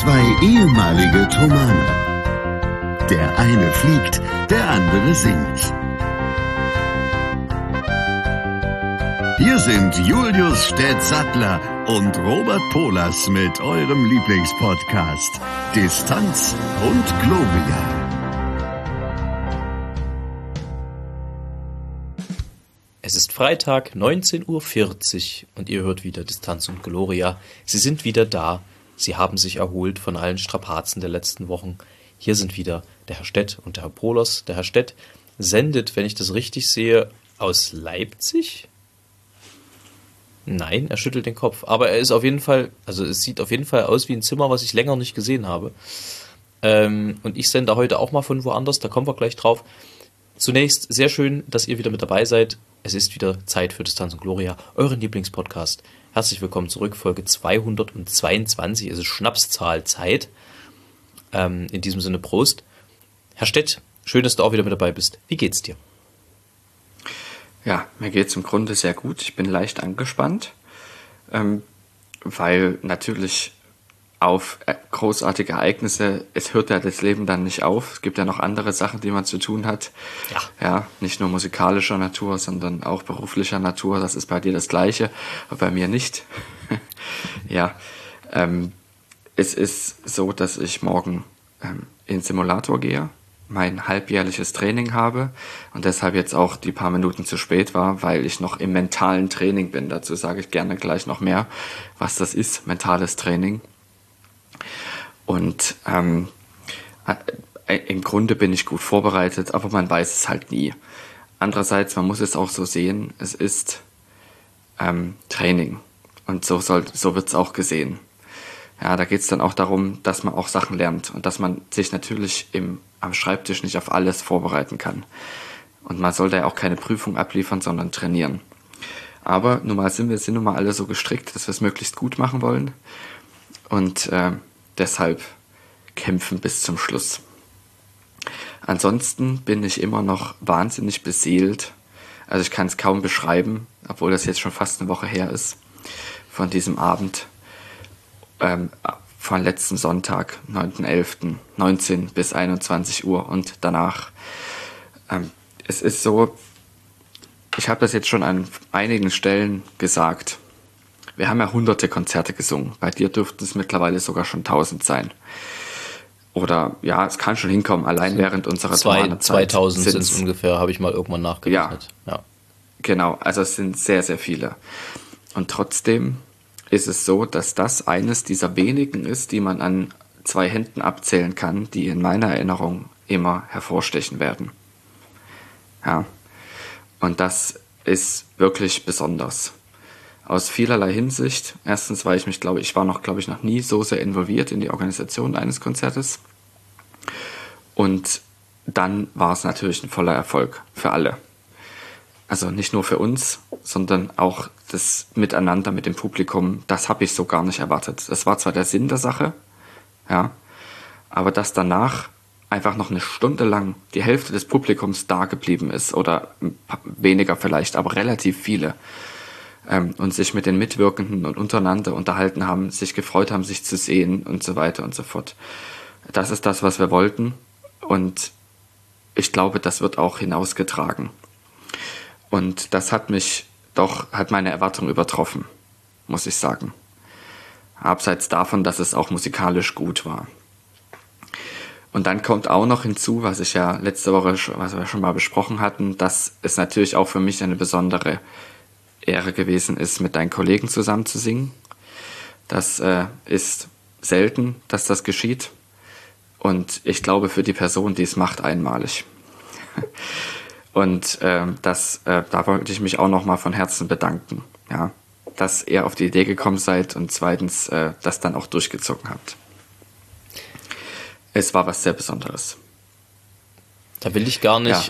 Zwei ehemalige Thomaner. Der eine fliegt, der andere singt. Hier sind Julius Städtsattler und Robert Polas mit eurem Lieblingspodcast Distanz und Gloria. Es ist Freitag, 19:40 Uhr und ihr hört wieder Distanz und Gloria. Sie sind wieder da. Sie haben sich erholt von allen Strapazen der letzten Wochen. Hier sind wieder der Herr Stett und der Herr Polas. Der Herr Stett sendet, wenn ich das richtig sehe, aus Leipzig? Nein, er schüttelt den Kopf. Aber er ist auf jeden Fall, also es sieht auf jeden Fall aus wie ein Zimmer, was ich länger nicht gesehen habe. Und ich sende heute auch mal von woanders, da kommen wir gleich drauf. Zunächst sehr schön, dass ihr wieder mit dabei seid. Es ist wieder Zeit für Distanz und Gloria, euren Lieblingspodcast. Herzlich willkommen zurück, Folge 222, es ist Schnapszahlzeit. In diesem Sinne Prost. Herr Stett, schön, dass du auch wieder mit dabei bist. Wie geht's dir? Ja, mir geht's im Grunde sehr gut. Ich bin leicht angespannt, weil natürlich auf großartige Ereignisse, es hört ja das Leben dann nicht auf. Es gibt ja noch andere Sachen, die man zu tun hat. Ja, nicht nur musikalischer Natur, sondern auch beruflicher Natur. Das ist bei dir das Gleiche, aber bei mir nicht. Ja, es ist so, dass ich morgen in den Simulator gehe, mein halbjährliches Training habe und deshalb jetzt auch die paar Minuten zu spät war, weil ich noch im mentalen Training bin. Dazu sage ich gerne gleich noch mehr, was das ist, mentales Training. Und im Grunde bin ich gut vorbereitet, aber man weiß es halt nie. Andererseits, man muss es auch so sehen, es ist Training und so wird es auch gesehen. Ja, da geht es dann auch darum, dass man auch Sachen lernt und dass man sich natürlich am Schreibtisch nicht auf alles vorbereiten kann. Und man sollte ja auch keine Prüfung abliefern, sondern trainieren. Aber sind nun mal alle so gestrickt, dass wir es möglichst gut machen wollen. Und deshalb kämpfen bis zum Schluss. Ansonsten bin ich immer noch wahnsinnig beseelt. Also ich kann es kaum beschreiben, obwohl das jetzt schon fast eine Woche her ist, von diesem Abend, von letzten Sonntag, 9.11., 19 bis 21 Uhr und danach. Es ist so, ich habe das jetzt schon an einigen Stellen gesagt. Wir haben ja hunderte Konzerte gesungen. Bei dir dürften es mittlerweile sogar schon 1000 sein. Oder ja, es kann schon hinkommen, allein während unserer Thomanerzeit. 2000 sind es ungefähr, habe ich mal irgendwann nachgerechnet. Ja, genau, also es sind sehr, sehr viele. Und trotzdem ist es so, dass das eines dieser wenigen ist, die man an 2 Händen abzählen kann, die in meiner Erinnerung immer hervorstechen werden. Ja, und das ist wirklich besonders. Aus vielerlei Hinsicht. Erstens, weil ich war noch nie so sehr involviert in die Organisation eines Konzertes. Und dann war es natürlich ein voller Erfolg für alle. Also nicht nur für uns, sondern auch das Miteinander mit dem Publikum. Das habe ich so gar nicht erwartet. Das war zwar der Sinn der Sache, ja, aber dass danach einfach noch eine Stunde lang die Hälfte des Publikums da geblieben ist oder weniger vielleicht, aber relativ viele, und sich mit den Mitwirkenden und untereinander unterhalten haben, sich gefreut haben, sich zu sehen und so weiter und so fort. Das ist das, was wir wollten und ich glaube, das wird auch hinausgetragen. Und das hat meine Erwartung übertroffen, muss ich sagen. Abseits davon, dass es auch musikalisch gut war. Und dann kommt auch noch hinzu, was ich ja letzte Woche, was wir schon mal besprochen hatten, dass es natürlich auch für mich eine besondere Ehre gewesen ist, mit deinen Kollegen zusammen zu singen. Das ist selten, dass das geschieht. Und ich glaube, für die Person, die es macht, einmalig. Und da wollte ich mich auch nochmal von Herzen bedanken, ja, dass ihr auf die Idee gekommen seid und zweitens das dann auch durchgezogen habt. Es war was sehr Besonderes. Da will ich gar nicht,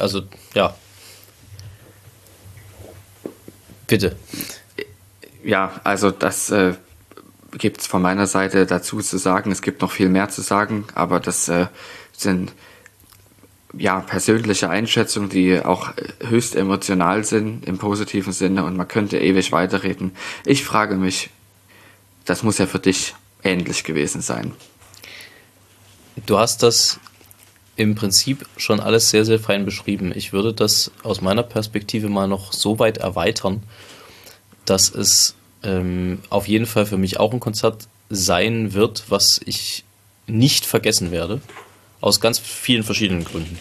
Bitte. Ja, also das gibt es von meiner Seite dazu zu sagen. Es gibt noch viel mehr zu sagen, aber das sind ja persönliche Einschätzungen, die auch höchst emotional sind im positiven Sinne und man könnte ewig weiterreden. Ich frage mich, das muss ja für dich ähnlich gewesen sein. Du hast das im Prinzip schon alles sehr, sehr fein beschrieben. Ich würde das aus meiner Perspektive mal noch so weit erweitern, dass es auf jeden Fall für mich auch ein Konzert sein wird, was ich nicht vergessen werde, aus ganz vielen verschiedenen Gründen.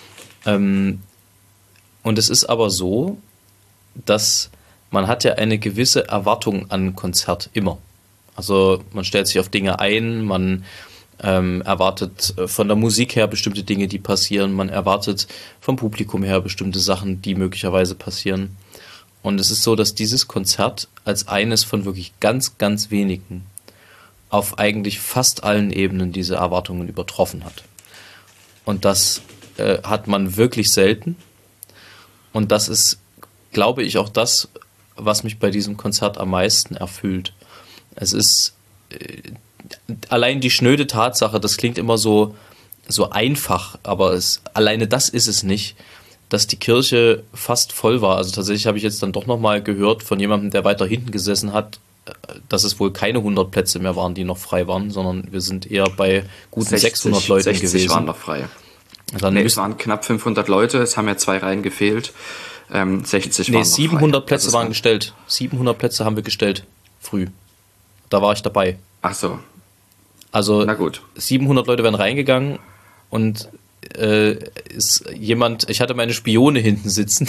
Und es ist aber so, dass man hat ja eine gewisse Erwartung an ein Konzert immer. Also man stellt sich auf Dinge ein, man erwartet von der Musik her bestimmte Dinge, die passieren, man erwartet vom Publikum her bestimmte Sachen, die möglicherweise passieren. Und es ist so, dass dieses Konzert als eines von wirklich ganz, ganz wenigen auf eigentlich fast allen Ebenen diese Erwartungen übertroffen hat. Und das hat man wirklich selten. Und das ist, glaube ich, auch das, was mich bei diesem Konzert am meisten erfüllt. Es ist allein die schnöde Tatsache, das klingt immer so einfach, aber alleine das ist es nicht, dass die Kirche fast voll war. Also tatsächlich habe ich jetzt dann doch nochmal gehört von jemandem, der weiter hinten gesessen hat, dass es wohl keine 100 Plätze mehr waren, die noch frei waren, sondern wir sind eher bei guten 600 Leuten 60 gewesen. waren noch frei. Dann es waren knapp 500 Leute, es haben ja 2 Reihen gefehlt. 60 waren noch 700 frei. Plätze waren gestellt. 700 Plätze haben wir gestellt, früh. Da war ich dabei. Ach so. Also na gut. 700 Leute wären reingegangen und ist jemand, ich hatte meine Spione hinten sitzen,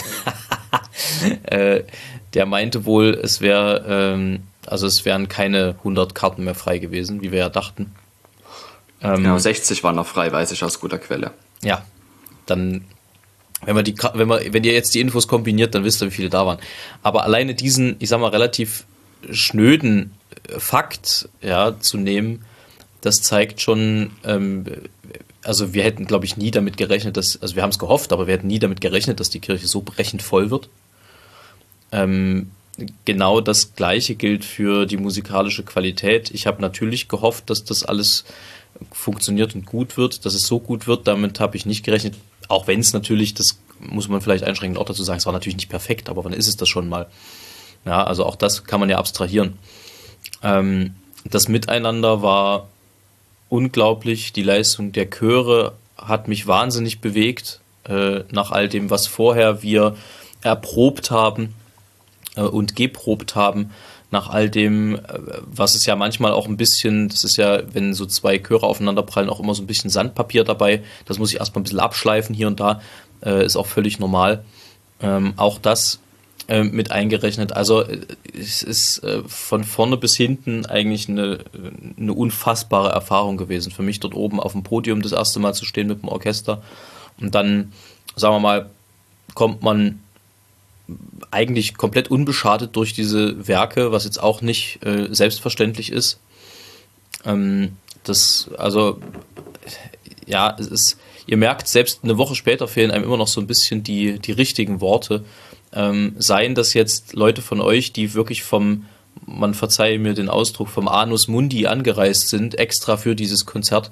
der meinte wohl, es wären keine 100 Karten mehr frei gewesen, wie wir ja dachten. Genau, 60 waren noch frei, weiß ich aus guter Quelle. Ja, dann, wenn ihr jetzt die Infos kombiniert, dann wisst ihr, wie viele da waren. Aber alleine diesen, ich sag mal, relativ schnöden Fakt, ja, zu nehmen, das zeigt schon, also wir hätten, glaube ich, nie damit gerechnet, also wir haben es gehofft, aber wir hätten nie damit gerechnet, dass die Kirche so brechend voll wird. Genau das Gleiche gilt für die musikalische Qualität. Ich habe natürlich gehofft, dass das alles funktioniert und gut wird, dass es so gut wird, damit habe ich nicht gerechnet, auch wenn es natürlich, das muss man vielleicht einschränkend auch dazu sagen, es war natürlich nicht perfekt, aber wann ist es das schon mal? Ja, also auch das kann man ja abstrahieren. Das Miteinander war unglaublich, die Leistung der Chöre hat mich wahnsinnig bewegt, nach all dem, was vorher wir erprobt haben und geprobt haben, nach all dem, was es ja manchmal auch ein bisschen, das ist ja, wenn so 2 Chöre aufeinanderprallen, auch immer so ein bisschen Sandpapier dabei, das muss ich erstmal ein bisschen abschleifen hier und da, ist auch völlig normal. Auch das mit eingerechnet. Also es ist von vorne bis hinten eigentlich eine unfassbare Erfahrung gewesen. Für mich dort oben auf dem Podium das erste Mal zu stehen mit dem Orchester. Und dann, sagen wir mal, kommt man eigentlich komplett unbeschadet durch diese Werke, was jetzt auch nicht selbstverständlich ist. Es ist, ihr merkt, selbst eine Woche später fehlen einem immer noch so ein bisschen die richtigen Worte. Seien das jetzt Leute von euch, die wirklich man verzeihe mir den Ausdruck, vom Anus Mundi angereist sind, extra für dieses Konzert,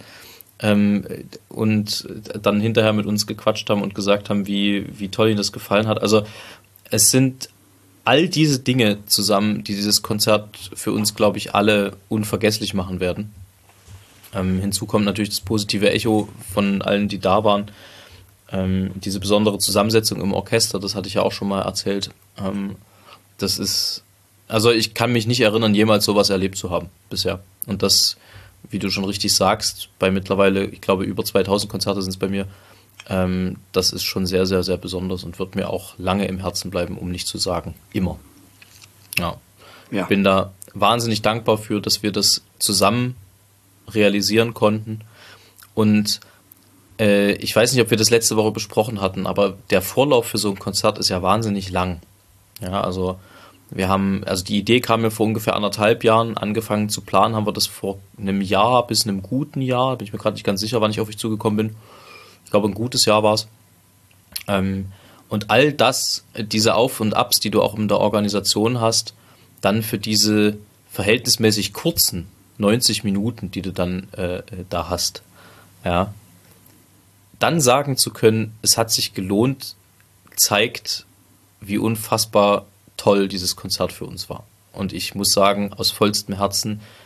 und dann hinterher mit uns gequatscht haben und gesagt haben, wie toll ihnen das gefallen hat. Also es sind all diese Dinge zusammen, die dieses Konzert für uns, glaube ich, alle unvergesslich machen werden. Hinzu kommt natürlich das positive Echo von allen, die da waren. Diese besondere Zusammensetzung im Orchester, das hatte ich ja auch schon mal erzählt. Das ist, also ich kann mich nicht erinnern, jemals sowas erlebt zu haben bisher. Und das, wie du schon richtig sagst, bei mittlerweile, ich glaube, über 2000 Konzerte sind es bei mir, das ist schon sehr, sehr, sehr besonders und wird mir auch lange im Herzen bleiben, um nicht zu sagen, immer. Ja. Ich bin da wahnsinnig dankbar für, dass wir das zusammen realisieren konnten. Und ich weiß nicht, ob wir das letzte Woche besprochen hatten, aber der Vorlauf für so ein Konzert ist ja wahnsinnig lang. Ja, also die Idee kam mir vor ungefähr 1,5 Jahren, angefangen zu planen, haben wir das vor einem Jahr bis einem guten Jahr, bin ich mir gerade nicht ganz sicher, wann ich auf euch zugekommen bin. Ich glaube, ein gutes Jahr war es. Und all das, diese Auf- und Abs, die du auch in der Organisation hast, dann für diese verhältnismäßig kurzen 90 Minuten, die du dann da hast, ja, dann sagen zu können, es hat sich gelohnt, zeigt, wie unfassbar toll dieses Konzert für uns war. Und ich muss sagen, aus vollstem Herzen,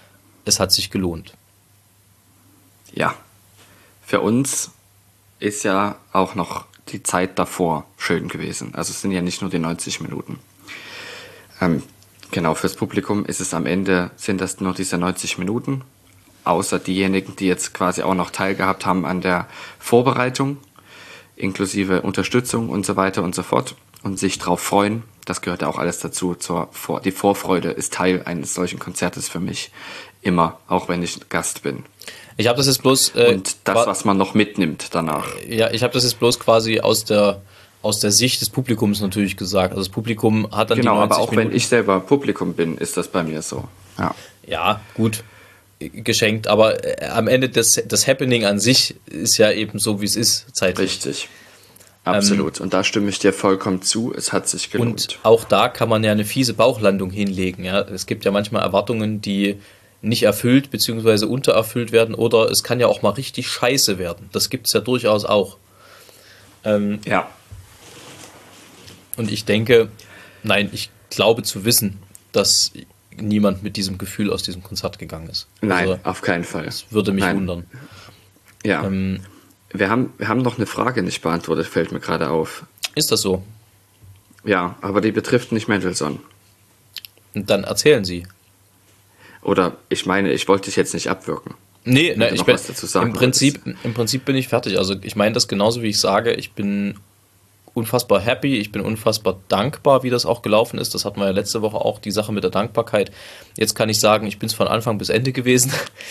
es hat sich gelohnt. Ja, für uns ist ja auch noch die Zeit davor schön gewesen. Also es sind ja nicht nur die 90 Minuten. Genau, fürs Publikum ist es am Ende, sind das nur diese 90 Minuten, außer diejenigen, die jetzt quasi auch noch teilgehabt haben an der Vorbereitung, inklusive Unterstützung und so weiter und so fort und sich drauf freuen. Das gehört ja auch alles dazu. Die Vorfreude ist Teil eines solchen Konzertes für mich immer, auch wenn ich Gast bin. Ich habe das jetzt bloß... und das, was man noch mitnimmt danach. Ja, ich habe das jetzt bloß quasi aus der Sicht des Publikums natürlich gesagt. Also das Publikum hat dann genau, die 90 aber auch Minuten. wenn ich selber Publikum bin, ist das bei mir so. Ja, gut, geschenkt. Aber am Ende das Happening an sich ist ja eben so, wie es ist, zeitlich. Richtig. Absolut. Und da stimme ich dir vollkommen zu. Es hat sich gelohnt. Und auch da kann man ja eine fiese Bauchlandung hinlegen. Ja? Es gibt ja manchmal Erwartungen, die nicht erfüllt bzw. untererfüllt werden, oder es kann ja auch mal richtig scheiße werden. Das gibt es ja durchaus auch. Ja. Und ich glaube zu wissen, dass niemand mit diesem Gefühl aus diesem Konzert gegangen ist. Nein, Also, auf keinen Fall. das würde mich wundern. Ja. Wir haben noch eine Frage nicht beantwortet, fällt mir gerade auf. Ist das so? Ja, aber die betrifft nicht Mendelssohn. Und dann erzählen Sie. Oder ich meine, ich wollte dich jetzt nicht abwürgen. Nee, Wenn du ich noch bin was dazu sagen im Prinzip bin ich fertig. Also ich meine das genauso, wie ich sage. Ich bin unfassbar happy, ich bin unfassbar dankbar, wie das auch gelaufen ist. Das hatten wir ja letzte Woche auch, die Sache mit der Dankbarkeit. Jetzt kann ich sagen, ich bin es von Anfang bis Ende gewesen.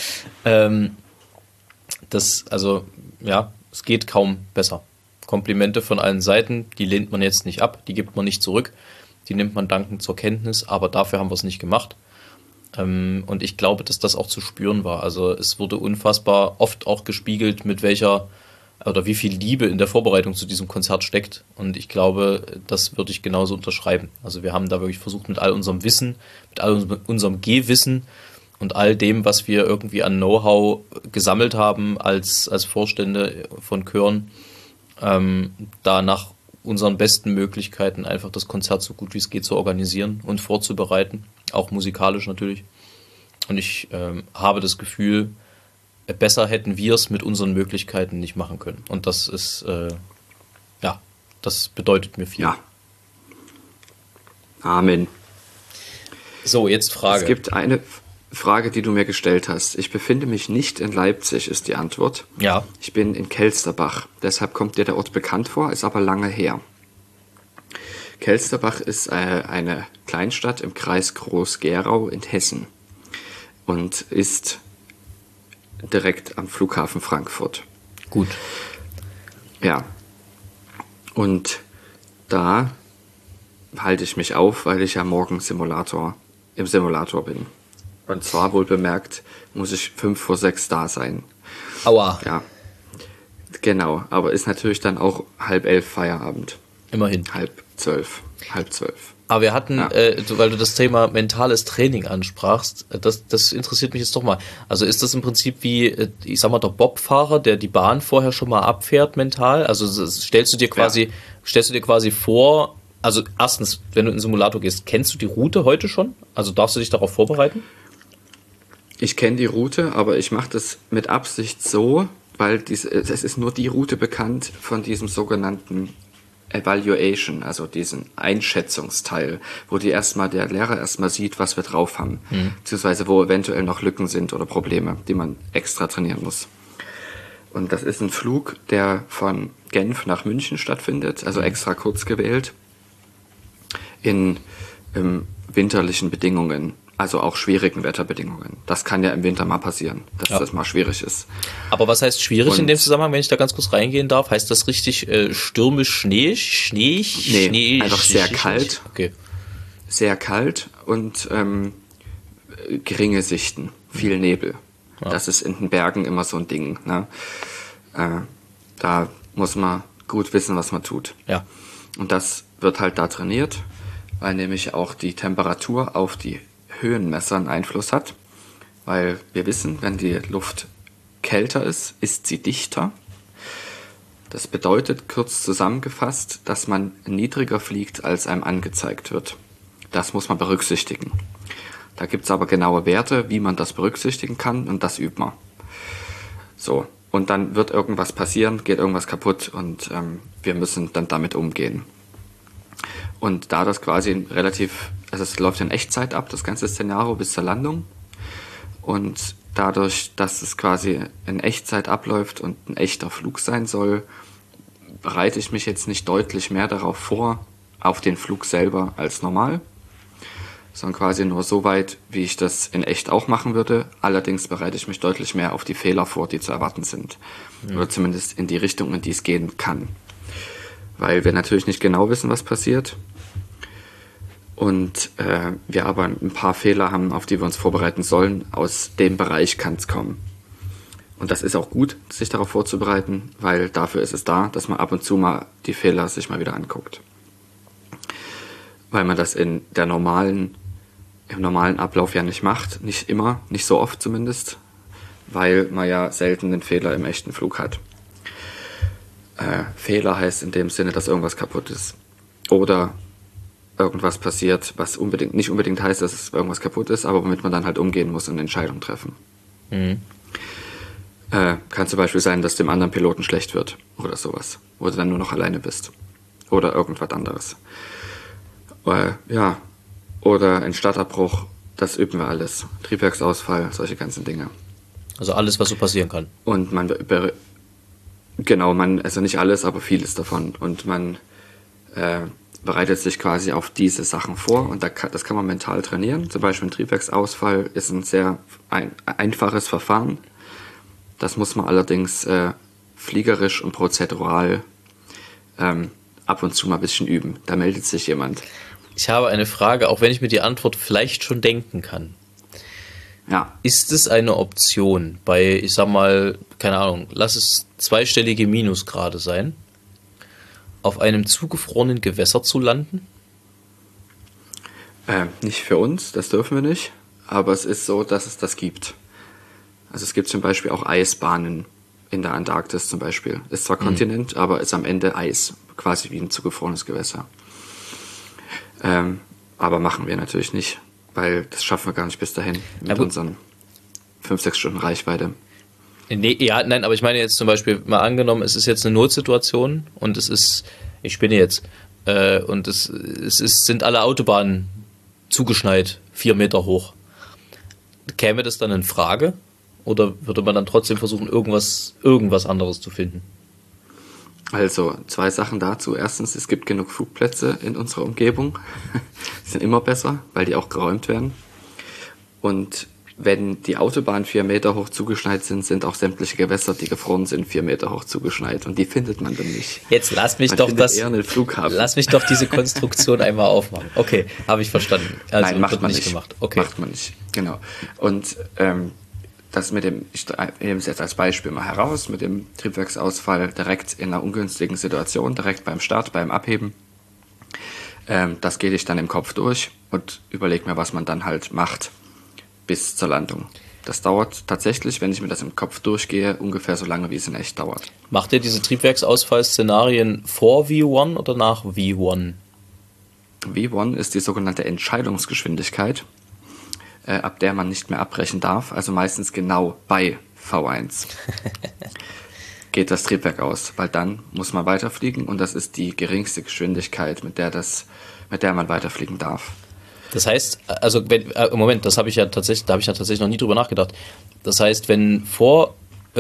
Es geht kaum besser. Komplimente von allen Seiten, die lehnt man jetzt nicht ab, die gibt man nicht zurück, die nimmt man dankend zur Kenntnis, aber dafür haben wir es nicht gemacht. Und ich glaube, dass das auch zu spüren war. Also es wurde unfassbar oft auch gespiegelt, mit welcher oder wie viel Liebe in der Vorbereitung zu diesem Konzert steckt. Und ich glaube, das würde ich genauso unterschreiben. Also wir haben da wirklich versucht, mit all unserem Wissen, mit all unserem Gehwissen und all dem, was wir irgendwie an Know-how gesammelt haben als Vorstände von Chören, da nach unseren besten Möglichkeiten einfach das Konzert so gut wie es geht zu organisieren und vorzubereiten, auch musikalisch natürlich. Und ich habe das Gefühl, besser hätten wir es mit unseren Möglichkeiten nicht machen können. Und das ist, das bedeutet mir viel. Ja. Amen. So, jetzt Frage. Es gibt eine Frage, die du mir gestellt hast. Ich befinde mich nicht in Leipzig, ist die Antwort. Ja. Ich bin in Kelsterbach. Deshalb kommt dir der Ort bekannt vor, ist aber lange her. Kelsterbach ist eine Kleinstadt im Kreis Groß-Gerau in Hessen und ist direkt am Flughafen Frankfurt. Gut. Ja. Und da halte ich mich auf, weil ich ja morgen im Simulator bin. Und zwar wohl bemerkt, muss ich 5:05 da sein. Aua. Ja. Genau, aber ist natürlich dann auch 10:30 Feierabend. Immerhin. 11:30. Aber wir hatten, Ja. weil du das Thema mentales Training ansprachst, das interessiert mich jetzt doch mal. Also ist das im Prinzip wie, ich sag mal, der Bobfahrer, der die Bahn vorher schon mal abfährt mental? Also stellst du dir quasi vor, also erstens, wenn du in den Simulator gehst, kennst du die Route heute schon? Also darfst du dich darauf vorbereiten? Ich kenne die Route, aber ich mache das mit Absicht so, weil es ist nur die Route bekannt von diesem sogenannten Evaluation, also diesen Einschätzungsteil, wo der Lehrer erstmal sieht, was wir drauf haben, beziehungsweise wo eventuell noch Lücken sind oder Probleme, die man extra trainieren muss. Und das ist ein Flug, der von Genf nach München stattfindet, also extra kurz gewählt, in winterlichen Bedingungen, also auch schwierigen Wetterbedingungen. Das kann ja im Winter mal passieren, dass das mal schwierig ist. Aber was heißt schwierig in Und- dem Zusammenhang, wenn ich da ganz kurz reingehen darf? Heißt das richtig stürmisch Schnee? Schnee? Einfach sehr kalt. Okay. Sehr kalt und geringe Sichten, viel Nebel. Ja. Das ist in den Bergen immer so ein Ding. Ne? Da muss man gut wissen, was man tut. Ja. Und das wird halt da trainiert, weil nämlich auch die Temperatur auf die Höhenmesser einen Einfluss hat. Weil wir wissen, wenn die Luft kälter ist, ist sie dichter. Das bedeutet, kurz zusammengefasst, dass man niedriger fliegt, als einem angezeigt wird. Das muss man berücksichtigen. Da gibt es aber genaue Werte, wie man das berücksichtigen kann und das übt man. So, und dann wird irgendwas passieren, geht irgendwas kaputt und wir müssen dann damit umgehen. Und da das quasi also es läuft in Echtzeit ab, das ganze Szenario bis zur Landung. Und dadurch, dass es quasi in Echtzeit abläuft und ein echter Flug sein soll, bereite ich mich jetzt nicht deutlich mehr darauf vor, auf den Flug selber als normal, sondern quasi nur so weit, wie ich das in echt auch machen würde. Allerdings bereite ich mich deutlich mehr auf die Fehler vor, die zu erwarten sind. Oder zumindest in die Richtung, in die es gehen kann. Weil wir natürlich nicht genau wissen, was passiert. Und wir aber ein paar Fehler haben, auf die wir uns vorbereiten sollen. Aus dem Bereich kann es kommen. Und das ist auch gut, sich darauf vorzubereiten, weil dafür ist es da, dass man ab und zu mal die Fehler sich mal wieder anguckt. Weil man das im normalen Ablauf ja nicht macht. Nicht immer, nicht so oft zumindest. Weil man ja selten einen Fehler im echten Flug hat. Fehler heißt in dem Sinne, dass irgendwas kaputt ist. Oder irgendwas passiert, was nicht unbedingt heißt, dass es irgendwas kaputt ist, aber womit man dann halt umgehen muss und eine Entscheidung treffen. Kann zum Beispiel sein, dass dem anderen Piloten schlecht wird oder sowas. Oder du dann nur noch alleine bist. Oder irgendwas anderes. Oder ein Startabbruch, das üben wir alles. Triebwerksausfall, solche ganzen Dinge. Also alles, was so passieren kann. Und also nicht alles, aber vieles davon. Und man bereitet sich quasi auf diese Sachen vor und das kann man mental trainieren. Zum Beispiel ein Triebwerksausfall ist ein sehr einfaches Verfahren. Das muss man allerdings fliegerisch und prozedural ab und zu mal ein bisschen üben. Da meldet sich jemand. Ich habe eine Frage, auch wenn ich mir die Antwort vielleicht schon denken kann. Ja. Ist es eine Option bei, ich sag mal, keine Ahnung, lass es zweistellige Minusgrade sein, auf einem zugefrorenen Gewässer zu landen? Nicht für uns, das dürfen wir nicht. Aber es ist so, dass es das gibt. Also es gibt zum Beispiel auch Eisbahnen in der Antarktis zum Beispiel. Ist zwar Kontinent, aber ist am Ende Eis, quasi wie ein zugefrorenes Gewässer. Aber machen wir natürlich nicht, weil das schaffen wir gar nicht bis dahin mit unseren 5-6 Stunden Reichweite. Nein, aber ich meine jetzt zum Beispiel, mal angenommen, es ist jetzt eine Notsituation und ich spinne jetzt, und sind alle Autobahnen zugeschneit, 4 Meter hoch. Käme das dann in Frage? Oder würde man dann trotzdem versuchen, irgendwas anderes zu finden? Also, 2 Sachen dazu. Erstens, es gibt genug Flugplätze in unserer Umgebung. Die sind immer besser, weil die auch geräumt werden. Und wenn die Autobahnen 4 Meter hoch zugeschneit sind auch sämtliche Gewässer, die gefroren sind, 4 Meter hoch zugeschneit. Und die findet man dann nicht. Jetzt lass mich doch diese Konstruktion einmal aufmachen. Okay, habe ich verstanden. Also nein, macht man nicht. Gemacht. Okay. Macht man nicht, genau. Und das ich nehme es jetzt als Beispiel mal heraus, mit dem Triebwerksausfall direkt in einer ungünstigen Situation, direkt beim Start, beim Abheben. Das gehe ich dann im Kopf durch und überlege mir, was man dann halt macht bis zur Landung. Das dauert tatsächlich, wenn ich mir das im Kopf durchgehe, ungefähr so lange, wie es in echt dauert. Macht ihr diese Triebwerksausfall-Szenarien vor V1 oder nach V1? V1 ist die sogenannte Entscheidungsgeschwindigkeit, ab der man nicht mehr abbrechen darf, also meistens genau bei V1 geht das Triebwerk aus, weil dann muss man weiterfliegen und das ist die geringste Geschwindigkeit, mit der man weiterfliegen darf. Das heißt, also Moment, da habe ich ja tatsächlich noch nie drüber nachgedacht. Das heißt, wenn vor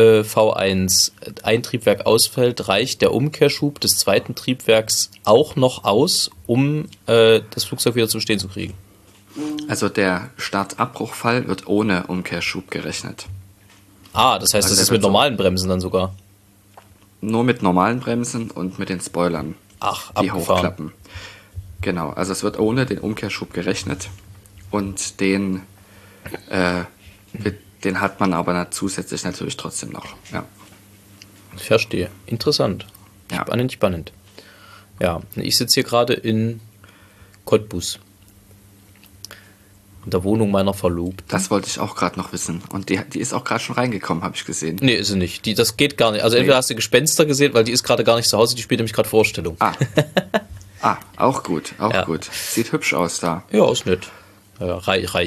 V1 ein Triebwerk ausfällt, reicht der Umkehrschub des zweiten Triebwerks auch noch aus, um das Flugzeug wieder zum Stehen zu kriegen? Also der Startabbruchfall wird ohne Umkehrschub gerechnet. Das heißt, das ist mit normalen Bremsen dann sogar? Nur mit normalen Bremsen und mit den Spoilern, die hochklappen. Genau, also es wird ohne den Umkehrschub gerechnet und den hat man aber zusätzlich natürlich trotzdem noch. Ja. Ich verstehe. Interessant. Ja. Spannend. Ja, ich sitze hier gerade in Cottbus. In der Wohnung meiner Verlobten. Das wollte ich auch gerade noch wissen. Und die ist auch gerade schon reingekommen, habe ich gesehen. Nee, ist sie nicht. Das geht gar nicht. Also entweder hast du Gespenster gesehen, weil die ist gerade gar nicht zu Hause, die spielt nämlich gerade Vorstellung. Auch gut. Sieht hübsch aus da. Ja, ist nett. Ja, reicht.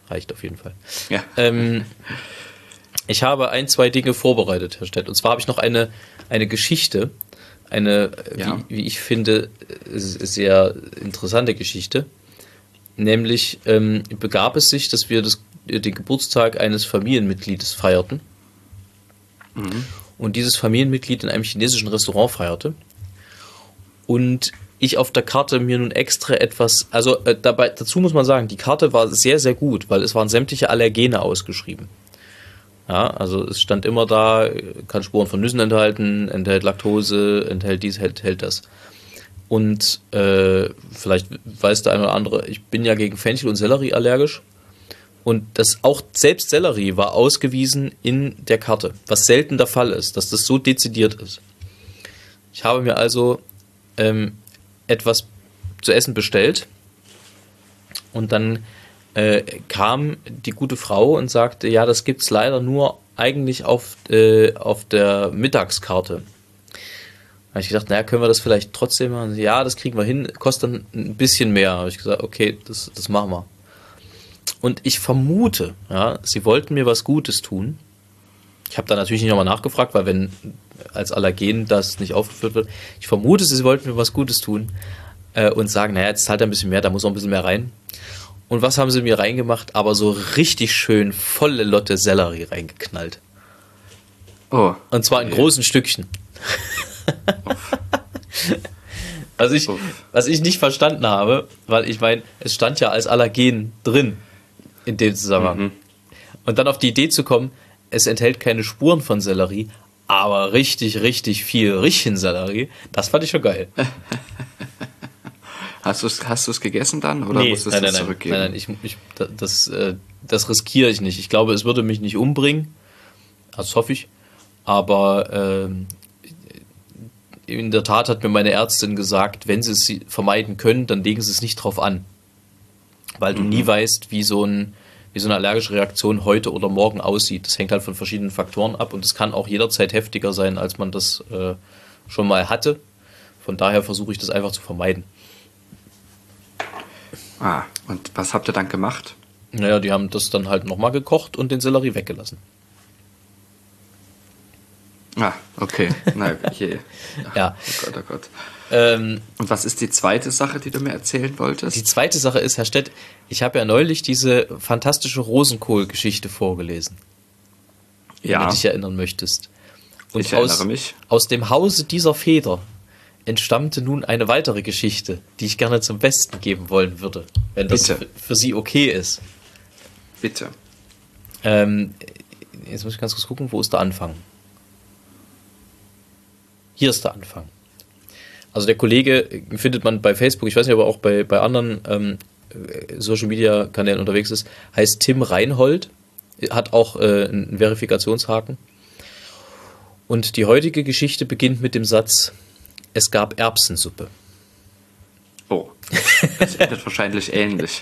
Reicht auf jeden Fall. Ja. Ich habe 2 Dinge vorbereitet, Herr Stett. Und zwar habe ich noch eine Geschichte, wie ich finde, sehr interessante Geschichte. Nämlich begab es sich, dass wir den Geburtstag eines Familienmitgliedes feierten. Mhm. Und dieses Familienmitglied in einem chinesischen Restaurant feierte. Und ich auf der Karte mir nun extra etwas, dazu muss man sagen, die Karte war sehr, sehr gut, weil es waren sämtliche Allergene ausgeschrieben. Ja, also es stand immer da, kann Spuren von Nüssen enthalten, enthält Laktose, enthält dies, enthält das. Und vielleicht weiß der eine oder andere, ich bin ja gegen Fenchel und Sellerie allergisch. Und selbst Sellerie war ausgewiesen in der Karte, was selten der Fall ist, dass das so dezidiert ist. Ich habe mir also etwas zu essen bestellt und dann kam die gute Frau und sagte, ja, das gibt es leider nur eigentlich auf der Mittagskarte. Da habe ich gedacht, naja, können wir das vielleicht trotzdem machen? Ja, das kriegen wir hin, kostet dann ein bisschen mehr. Da habe ich gesagt, okay, das machen wir. Und ich vermute, ja, sie wollten mir was Gutes tun. Ich habe da natürlich nicht nochmal nachgefragt, weil wenn als Allergen das nicht aufgeführt wird, ich vermute, sie wollten mir was Gutes tun und sagen, naja, jetzt zahlt er ein bisschen mehr, da muss auch ein bisschen mehr rein. Und was haben sie mir reingemacht? Aber so richtig schön volle Lotte Sellerie reingeknallt. Oh. Und zwar in großen Stückchen. Was ich nicht verstanden habe, weil ich meine, es stand ja als Allergen drin in dem Zusammenhang. Mhm. Und dann auf die Idee zu kommen, es enthält keine Spuren von Sellerie, aber richtig, richtig viel Riechensellerie, das fand ich schon geil. Hast du es gegessen dann oder musstest du es zurückgeben? Nein, das riskiere ich nicht. Ich glaube, es würde mich nicht umbringen, das hoffe ich, aber in der Tat hat mir meine Ärztin gesagt, wenn sie es vermeiden können, dann legen sie es nicht drauf an, weil du nie weißt, wie so eine allergische Reaktion heute oder morgen aussieht. Das hängt halt von verschiedenen Faktoren ab und es kann auch jederzeit heftiger sein, als man das schon mal hatte. Von daher versuche ich das einfach zu vermeiden. Ah, und was habt ihr dann gemacht? Naja, die haben das dann halt nochmal gekocht und den Sellerie weggelassen. Ah, okay. Na, okay. Ja. Oh Gott, oh Gott. Und was ist die zweite Sache, die du mir erzählen wolltest? Die zweite Sache ist, Herr Stett, ich habe ja neulich diese fantastische Rosenkohl-Geschichte vorgelesen. Ja. Wenn du dich erinnern möchtest. Und ich erinnere mich. Aus dem Hause dieser Feder entstammte nun eine weitere Geschichte, die ich gerne zum Besten geben wollen würde, wenn das für Sie okay ist. Bitte. Jetzt muss ich ganz kurz gucken, wo ist der Anfang? Hier ist der Anfang. Also der Kollege findet man bei Facebook, ich weiß nicht, ob er auch bei anderen Social-Media-Kanälen unterwegs ist, heißt Tim Reinhold, hat auch einen Verifikationshaken. Und die heutige Geschichte beginnt mit dem Satz, es gab Erbsensuppe. Oh, das endet wahrscheinlich ähnlich.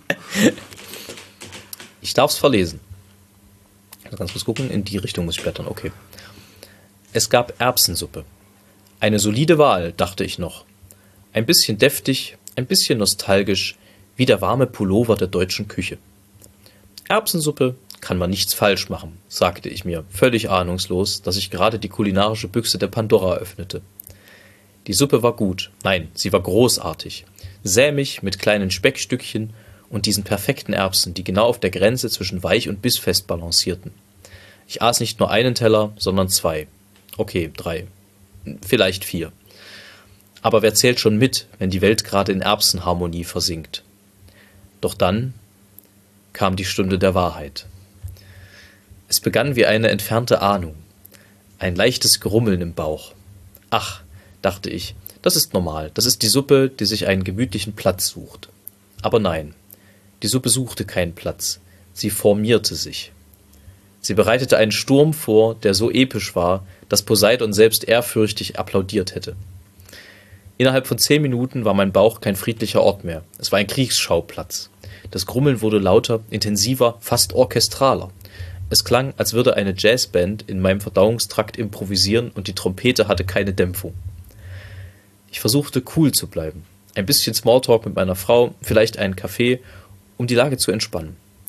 Ich darf es verlesen. Also ganz kurz gucken, in die Richtung muss ich blättern, okay. Es gab Erbsensuppe. Eine solide Wahl, dachte ich noch. Ein bisschen deftig, ein bisschen nostalgisch, wie der warme Pullover der deutschen Küche. Erbsensuppe kann man nichts falsch machen, sagte ich mir, völlig ahnungslos, dass ich gerade die kulinarische Büchse der Pandora öffnete. Die Suppe war gut, nein, sie war großartig. Sämig mit kleinen Speckstückchen und diesen perfekten Erbsen, die genau auf der Grenze zwischen weich und bissfest balancierten. Ich aß nicht nur einen Teller, sondern 2. Okay, 3. Vielleicht 4. Aber wer zählt schon mit, wenn die Welt gerade in Erbsenharmonie versinkt? Doch dann kam die Stunde der Wahrheit. Es begann wie eine entfernte Ahnung. Ein leichtes Grummeln im Bauch. Ach, dachte ich, das ist normal. Das ist die Suppe, die sich einen gemütlichen Platz sucht. Aber nein, die Suppe suchte keinen Platz. Sie formierte sich. Sie bereitete einen Sturm vor, der so episch war, dass Poseidon selbst ehrfürchtig applaudiert hätte. Innerhalb von 10 Minuten war mein Bauch kein friedlicher Ort mehr. Es war ein Kriegsschauplatz. Das Grummeln wurde lauter, intensiver, fast orchestraler. Es klang, als würde eine Jazzband in meinem Verdauungstrakt improvisieren und die Trompete hatte keine Dämpfung. Ich versuchte, cool zu bleiben. Ein bisschen Smalltalk mit meiner Frau, vielleicht einen Kaffee, um die Lage zu entspannen.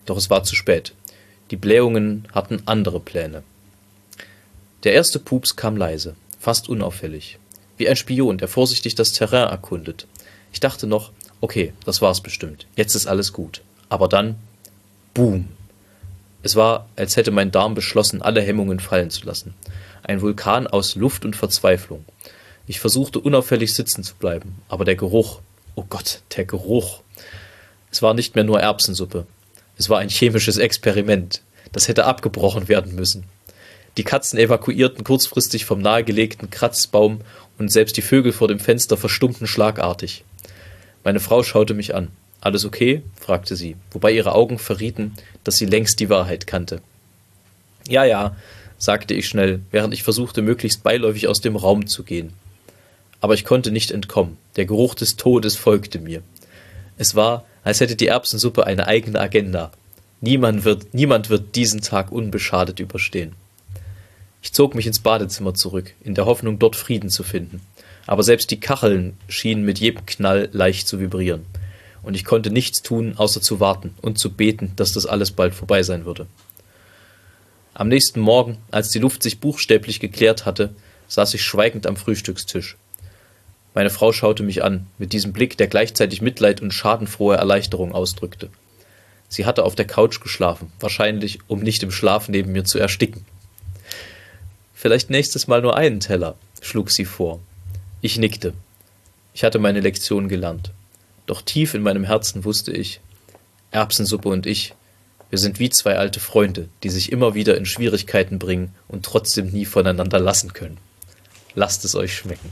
Doch es war zu spät. Die Blähungen hatten andere Pläne. Der erste Pups kam leise, fast unauffällig. Wie ein Spion, der vorsichtig das Terrain erkundet. Ich dachte noch, okay, das war's bestimmt. Jetzt ist alles gut. Aber dann, boom. Es war, als hätte mein Darm beschlossen, alle Hemmungen fallen zu lassen. Ein Vulkan aus Luft und Verzweiflung. Ich versuchte unauffällig sitzen zu bleiben, aber der Geruch, oh Gott, der Geruch. Es war nicht mehr nur Erbsensuppe. Es war ein chemisches Experiment. Das hätte abgebrochen werden müssen. Die Katzen evakuierten kurzfristig vom nahegelegten Kratzbaum und selbst die Vögel vor dem Fenster verstummten schlagartig. Meine Frau schaute mich an. »Alles okay?« fragte sie, wobei ihre Augen verrieten, dass sie längst die Wahrheit kannte. »Ja, ja«, sagte ich schnell, während ich versuchte, möglichst beiläufig aus dem Raum zu gehen. Aber ich konnte nicht entkommen. Der Geruch des Todes folgte mir. Es war, als hätte die Erbsensuppe eine eigene Agenda. Niemand wird diesen Tag unbeschadet überstehen. Ich zog mich ins Badezimmer zurück, in der Hoffnung, dort Frieden zu finden. Aber selbst die Kacheln schienen mit jedem Knall leicht zu vibrieren. Und ich konnte nichts tun, außer zu warten und zu beten, dass das alles bald vorbei sein würde. Am nächsten Morgen, als die Luft sich buchstäblich geklärt hatte, saß ich schweigend am Frühstückstisch. Meine Frau schaute mich an, mit diesem Blick, der gleichzeitig Mitleid und schadenfrohe Erleichterung ausdrückte. Sie hatte auf der Couch geschlafen, wahrscheinlich, um nicht im Schlaf neben mir zu ersticken. »Vielleicht nächstes Mal nur einen Teller«, schlug sie vor. Ich nickte. Ich hatte meine Lektion gelernt. Doch tief in meinem Herzen wusste ich, Erbsensuppe und ich, wir sind wie zwei alte Freunde, die sich immer wieder in Schwierigkeiten bringen und trotzdem nie voneinander lassen können. Lasst es euch schmecken.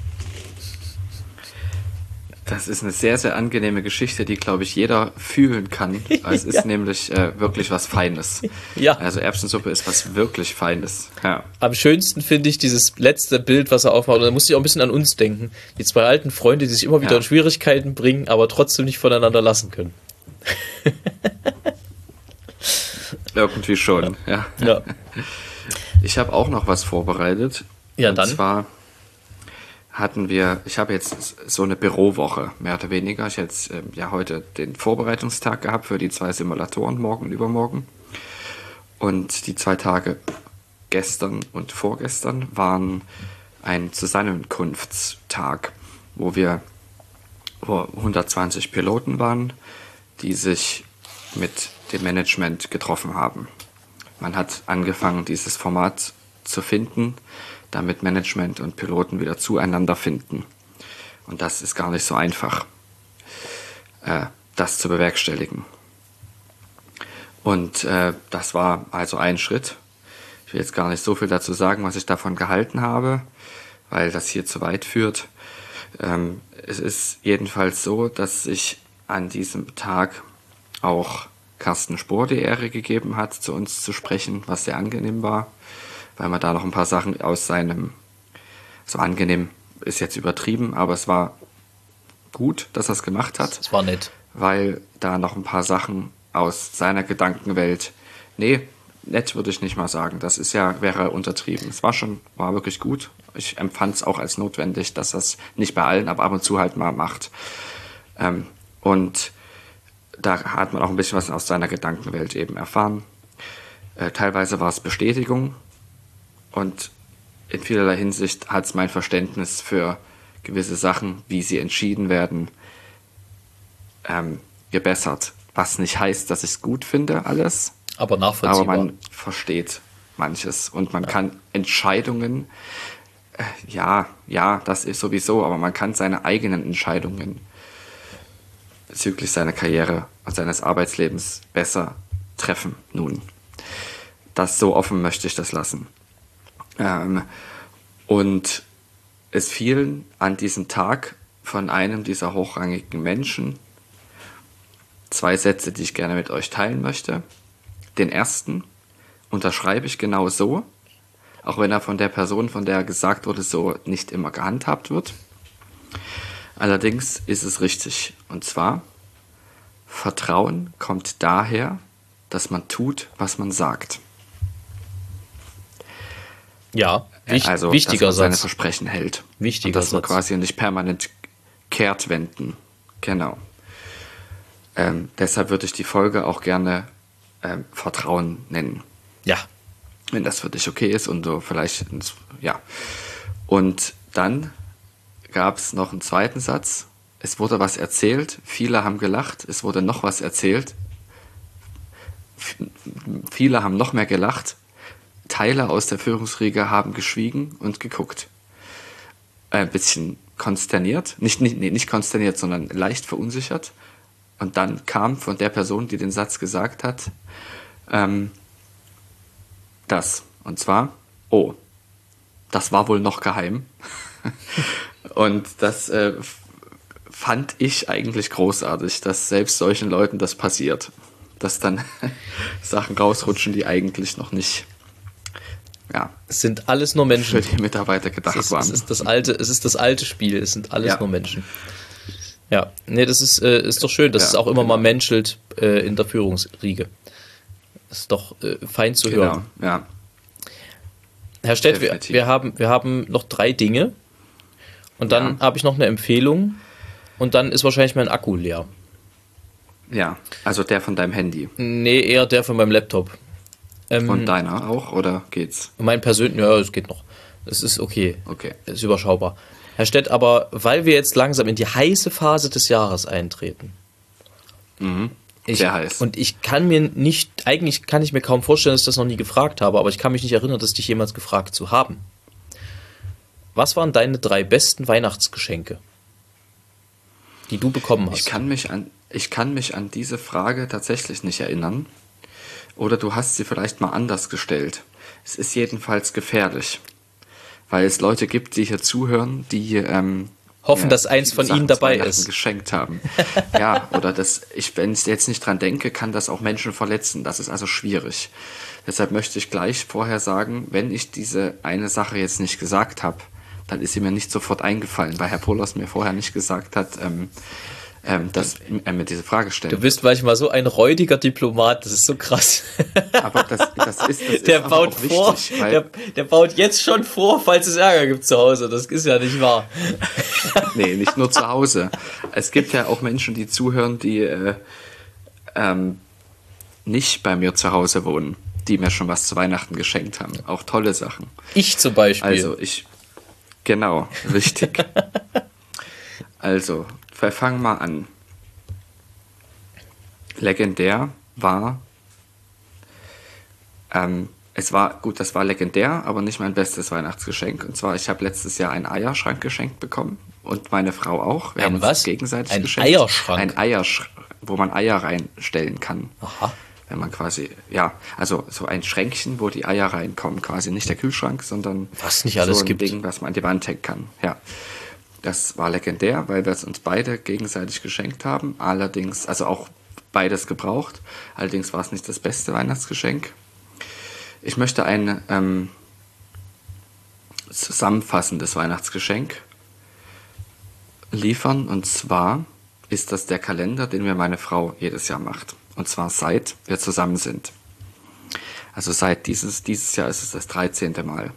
Das ist eine sehr, sehr angenehme Geschichte, die, glaube ich, jeder fühlen kann. Es ist nämlich wirklich was Feines. Ja. Also Erbsensuppe ist was wirklich Feines. Ja. Am schönsten finde ich dieses letzte Bild, was er aufmacht. Und da musste ich auch ein bisschen an uns denken. Die zwei alten Freunde, die sich immer wieder in Schwierigkeiten bringen, aber trotzdem nicht voneinander lassen können. Irgendwie schon, ja. Ich habe auch noch was vorbereitet. Ja, und dann. Zwar ich habe jetzt so eine Bürowoche, mehr oder weniger. Ich hätte heute den Vorbereitungstag gehabt für die 2 Simulatoren, morgen und übermorgen. Und die 2 Tage gestern und vorgestern waren ein Zusammenkunftstag, wo 120 Piloten waren, die sich mit dem Management getroffen haben. Man hat angefangen, dieses Format zu finden, damit Management und Piloten wieder zueinander finden. Und das ist gar nicht so einfach, das zu bewerkstelligen. Und das war also ein Schritt. Ich will jetzt gar nicht so viel dazu sagen, was ich davon gehalten habe, weil das hier zu weit führt. Es ist jedenfalls so, dass ich an diesem Tag auch Carsten Spohr die Ehre gegeben hat, zu uns zu sprechen, was sehr angenehm war, weil man da noch ein paar Sachen aus seinem, so angenehm ist jetzt übertrieben, aber es war gut, dass er es gemacht hat. Es war nett. Weil da noch ein paar Sachen aus seiner Gedankenwelt, nett würde ich nicht mal sagen, wäre untertrieben. Es war wirklich gut. Ich empfand es auch als notwendig, dass er es nicht bei allen, aber ab und zu halt mal macht. Und da hat man auch ein bisschen was aus seiner Gedankenwelt eben erfahren. Teilweise war es Bestätigung und in vielerlei Hinsicht hat es mein Verständnis für gewisse Sachen, wie sie entschieden werden, gebessert. Was nicht heißt, dass ich es gut finde, alles. Aber nachvollziehbar. Aber man versteht manches und man kann Entscheidungen, das ist sowieso, aber man kann seine eigenen Entscheidungen bezüglich seiner Karriere und seines Arbeitslebens besser treffen nun. Das so offen möchte ich das lassen. Und es fielen an diesem Tag von einem dieser hochrangigen Menschen 2 Sätze, die ich gerne mit euch teilen möchte. Den ersten unterschreibe ich genau so, auch wenn er von der Person, von der er gesagt wurde, so nicht immer gehandhabt wird. Allerdings ist es richtig. Und zwar, Vertrauen kommt daher, dass man tut, was man sagt. Ja, also, wichtiger dass man seine Satz. Versprechen hält. Wichtiger und dass man Satz. quasi nicht permanent kehrt wenden. Genau. Deshalb würde ich die Folge auch gerne Vertrauen nennen. Ja. Wenn das für dich okay ist und du vielleicht, ja. Und dann gab es noch einen zweiten Satz. Es wurde was erzählt, viele haben gelacht, es wurde noch was erzählt, viele haben noch mehr gelacht, Teile aus der Führungsriege haben geschwiegen und geguckt. Ein bisschen konsterniert, nicht konsterniert, sondern leicht verunsichert. Und dann kam von der Person, die den Satz gesagt hat, das. Und zwar, oh, das war wohl noch geheim. Und das fand ich eigentlich großartig, dass selbst solchen Leuten das passiert. Dass dann Sachen rausrutschen, die eigentlich noch nicht, ja, Es sind alles nur Menschen. für die Mitarbeiter gedacht waren. Es ist das alte Spiel, es sind alles nur Menschen. Ja, nee, das ist doch schön, dass es auch immer mal menschelt in der Führungsriege. Das ist doch fein zu hören. Ja. Herr Stett, wir haben noch 3 Dinge und dann habe ich noch eine Empfehlung und dann ist wahrscheinlich mein Akku leer. Ja, also der von deinem Handy. Nee, eher der von meinem Laptop. Und deiner auch, oder geht's? Mein persönlich, ja, es geht noch. Es ist okay. Okay. Es ist überschaubar. Herr Stett, aber weil wir jetzt langsam in die heiße Phase des Jahres eintreten. Sehr heiß. Und ich kann mir nicht, eigentlich kann ich mir kaum vorstellen, dass ich das noch nie gefragt habe, aber ich kann mich nicht erinnern, das dich jemals gefragt zu haben. Was waren deine 3 besten Weihnachtsgeschenke, die du bekommen hast? Ich kann mich an diese Frage tatsächlich nicht erinnern. Oder du hast sie vielleicht mal anders gestellt. Es ist jedenfalls gefährlich. Weil es Leute gibt, die hier zuhören, die hoffen, dass eins von ihnen dabei ist. Geschenkt haben. Ja, oder wenn ich jetzt nicht dran denke, kann das auch Menschen verletzen. Das ist also schwierig. Deshalb möchte ich gleich vorher sagen, wenn ich diese eine Sache jetzt nicht gesagt habe, dann ist sie mir nicht sofort eingefallen, weil Herr Pohlers mir vorher nicht gesagt hat, dass er mir diese Frage stellt. Du bist manchmal so ein räudiger Diplomat, das ist so krass. Aber das ist der aber baut auch vor, wichtig, weil der baut jetzt schon vor, falls es Ärger gibt zu Hause. Das ist ja nicht wahr. Nee, nicht nur zu Hause. Es gibt ja auch Menschen, die zuhören, die nicht bei mir zu Hause wohnen, die mir schon was zu Weihnachten geschenkt haben. Auch tolle Sachen. Ich zum Beispiel. Genau, richtig. Also, wir fangen mal an. Legendär war, das war legendär, aber nicht mein bestes Weihnachtsgeschenk. Und zwar, ich habe letztes Jahr einen Eierschrank geschenkt bekommen und meine Frau auch. Wir haben uns gegenseitig geschenkt. Eierschrank? Ein Eierschrank, wo man Eier reinstellen kann. Aha. Wenn man quasi, also so ein Schränkchen, wo die Eier reinkommen, quasi nicht der Kühlschrank, sondern was nicht alles so ein gibt. Ding, was man an die Wand hängen kann. Ja. Das war legendär, weil wir es uns beide gegenseitig geschenkt haben. Allerdings, also auch beides gebraucht. Allerdings war es nicht das beste Weihnachtsgeschenk. Ich möchte ein zusammenfassendes Weihnachtsgeschenk liefern. Und zwar ist das der Kalender, den mir meine Frau jedes Jahr macht. Und zwar seit wir zusammen sind. Also seit dieses Jahr ist es das 13. Mal.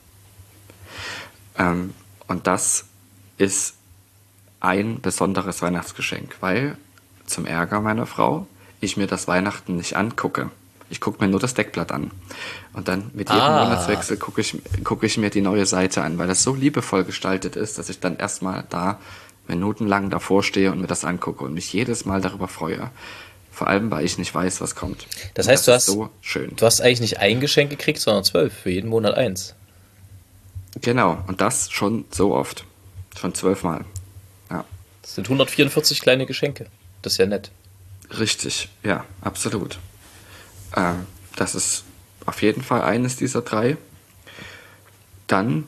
Und das ist ein besonderes Weihnachtsgeschenk, weil zum Ärger meiner Frau ich mir das Weihnachten nicht angucke. Ich gucke mir nur das Deckblatt an. Und dann mit jedem Monatswechsel gucke ich mir die neue Seite an, weil das so liebevoll gestaltet ist, dass ich dann erstmal da minutenlang davor stehe und mir das angucke und mich jedes Mal darüber freue. Vor allem, weil ich nicht weiß, was kommt. Das heißt, du hast eigentlich nicht ein Geschenk gekriegt, sondern 12, für jeden Monat 1. Genau, und das schon so oft. Schon 12 Mal. Ja. Das sind 144 kleine Geschenke. Das ist ja nett. Richtig, ja, absolut. Das ist auf jeden Fall eines dieser 3. Dann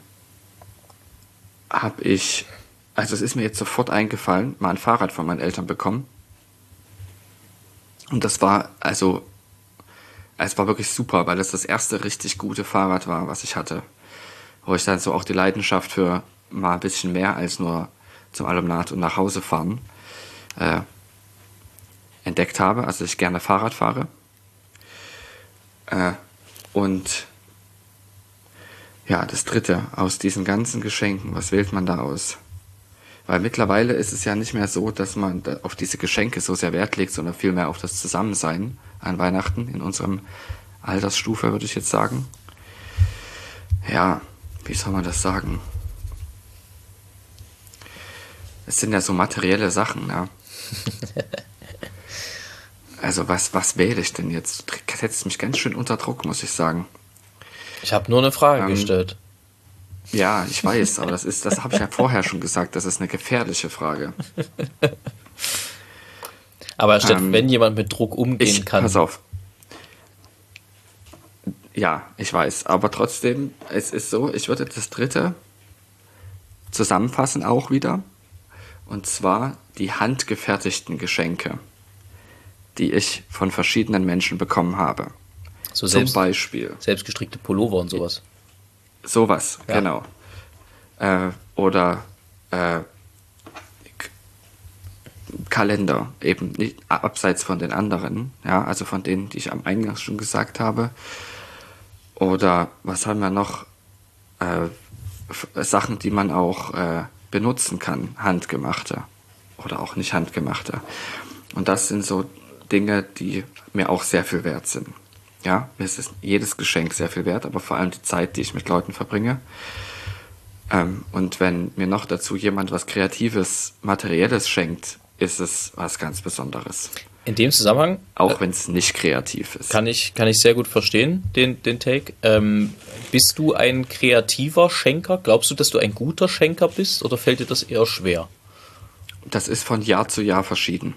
habe ich, also es ist mir jetzt sofort eingefallen, mal ein Fahrrad von meinen Eltern bekommen. Und das war, es war wirklich super, weil es das erste richtig gute Fahrrad war, was ich hatte. Wo ich dann so auch die Leidenschaft für mal ein bisschen mehr als nur zum Alumnat und nach Hause fahren entdeckt habe, also ich gerne Fahrrad fahre. Und ja, das 3. aus diesen ganzen Geschenken, was wählt man da aus? Weil mittlerweile ist es ja nicht mehr so, dass man auf diese Geschenke so sehr Wert legt, sondern vielmehr auf das Zusammensein an Weihnachten in unserem Altersstufe, würde ich jetzt sagen. Ja, wie soll man das sagen? Es sind ja so materielle Sachen, ja. Also was wähle ich denn jetzt? Du setzt mich ganz schön unter Druck, muss ich sagen. Ich habe nur eine Frage gestellt. Ja, ich weiß, aber das habe ich ja vorher schon gesagt, das ist eine gefährliche Frage. Aber statt, wenn jemand mit Druck umgehen kann. Pass auf. Ja, ich weiß, aber trotzdem, es ist so, ich würde das dritte zusammenfassen auch wieder. Und zwar die handgefertigten Geschenke, die ich von verschiedenen Menschen bekommen habe. So Zum Beispiel. Selbstgestrickte Pullover und sowas. Sowas, ja. Genau. Oder Kalender, eben nicht abseits von den anderen, ja, also von denen, die ich am Eingang schon gesagt habe. Oder was haben wir noch? Sachen, die man auch benutzen kann, handgemachte oder auch nicht handgemachte. Und das sind so Dinge, die mir auch sehr viel wert sind. Ja, mir ist jedes Geschenk sehr viel wert, aber vor allem die Zeit, die ich mit Leuten verbringe. Und wenn mir noch dazu jemand was Kreatives, Materielles schenkt, ist es was ganz Besonderes. In dem Zusammenhang, auch wenn es nicht kreativ ist. Kann ich sehr gut verstehen, den Take. Bist du ein kreativer Schenker? Glaubst du, dass du ein guter Schenker bist oder fällt dir das eher schwer? Das ist von Jahr zu Jahr verschieden.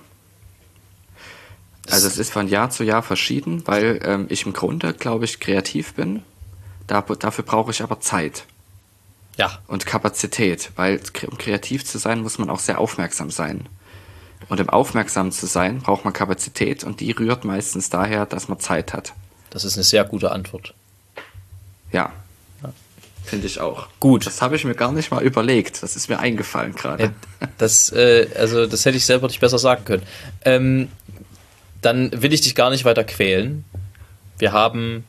Also es ist von Jahr zu Jahr verschieden, weil ich im Grunde, glaube ich, kreativ bin. Dafür brauche ich aber Zeit. Ja. Und Kapazität, weil um kreativ zu sein, muss man auch sehr aufmerksam sein. Und um aufmerksam zu sein, braucht man Kapazität und die rührt meistens daher, dass man Zeit hat. Das ist eine sehr gute Antwort. Ja. Finde ich auch. Gut. Das habe ich mir gar nicht mal überlegt. Das ist mir eingefallen gerade. Das hätte ich selber nicht besser sagen können. Dann will ich dich gar nicht weiter quälen. Wir haben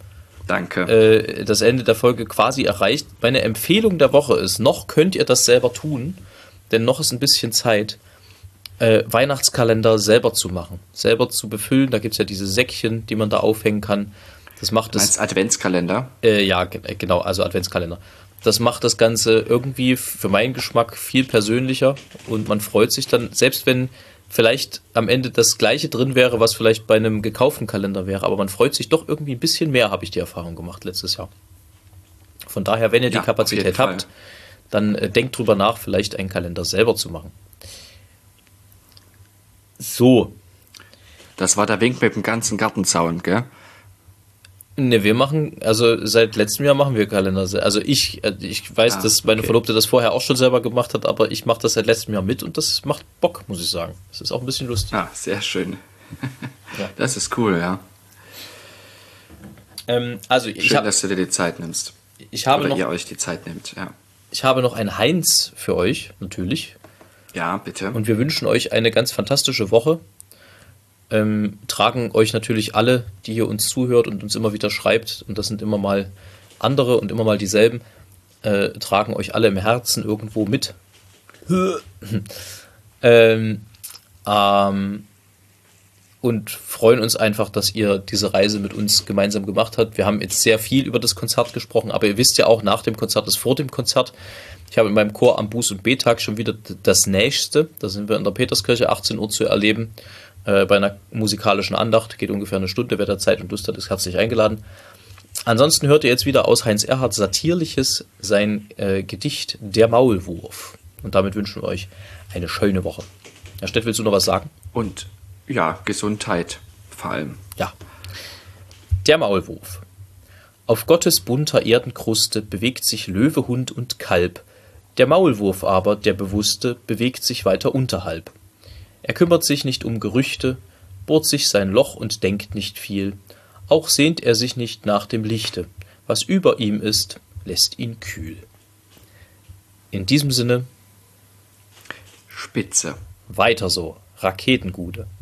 das Ende der Folge quasi erreicht. Meine Empfehlung der Woche ist, noch könnt ihr das selber tun, denn noch ist ein bisschen Zeit, Weihnachtskalender selber zu machen, selber zu befüllen. Da gibt es ja diese Säckchen, die man da aufhängen kann. Das macht das. Adventskalender? Ja, genau, also Adventskalender. Das macht das Ganze irgendwie für meinen Geschmack viel persönlicher und man freut sich dann, selbst wenn vielleicht am Ende das Gleiche drin wäre, was vielleicht bei einem gekauften Kalender wäre, aber man freut sich doch irgendwie ein bisschen mehr, habe ich die Erfahrung gemacht letztes Jahr. Von daher, wenn ihr die Kapazität habt, dann denkt drüber nach, vielleicht einen Kalender selber zu machen. So. Das war der Wink mit dem ganzen Gartenzaun, gell? Ne, wir machen, also seit letztem Jahr machen wir Kalender. Also ich weiß, dass meine Verlobte das vorher auch schon selber gemacht hat, aber ich mache das seit letztem Jahr mit und das macht Bock, muss ich sagen. Das ist auch ein bisschen lustig. Ah, sehr schön. Ja. Das ist cool, ja. Schön, dass du dir die Zeit nimmst. Ihr euch die Zeit nehmt, ja. Ich habe noch ein Heinz für euch, natürlich. Ja, bitte. Und wir wünschen euch eine ganz fantastische Woche. Tragen euch natürlich alle, die hier uns zuhört und uns immer wieder schreibt, und das sind immer mal andere und immer mal dieselben, tragen euch alle im Herzen irgendwo mit. Und freuen uns einfach, dass ihr diese Reise mit uns gemeinsam gemacht habt. Wir haben jetzt sehr viel über das Konzert gesprochen, aber ihr wisst ja auch, nach dem Konzert ist vor dem Konzert. Ich habe in meinem Chor am Buß- und B-Tag schon wieder das Nächste. Da sind wir in der Peterskirche, 18 Uhr zu erleben. Bei einer musikalischen Andacht, geht ungefähr eine Stunde, wer da Zeit und Lust hat, ist herzlich eingeladen. Ansonsten hört ihr jetzt wieder aus Heinz Erhardt Satirliches sein Gedicht Der Maulwurf. Und damit wünschen wir euch eine schöne Woche. Herr Stett, willst du noch was sagen? Und ja, Gesundheit vor allem. Ja. Der Maulwurf. Auf Gottes bunter Erdenkruste bewegt sich Löwe, Hund und Kalb. Der Maulwurf aber, der Bewusste, bewegt sich weiter unterhalb. Er kümmert sich nicht um Gerüchte, bohrt sich sein Loch und denkt nicht viel. Auch sehnt er sich nicht nach dem Lichte. Was über ihm ist, lässt ihn kühl. In diesem Sinne, Spitze. Weiter so, Raketengude.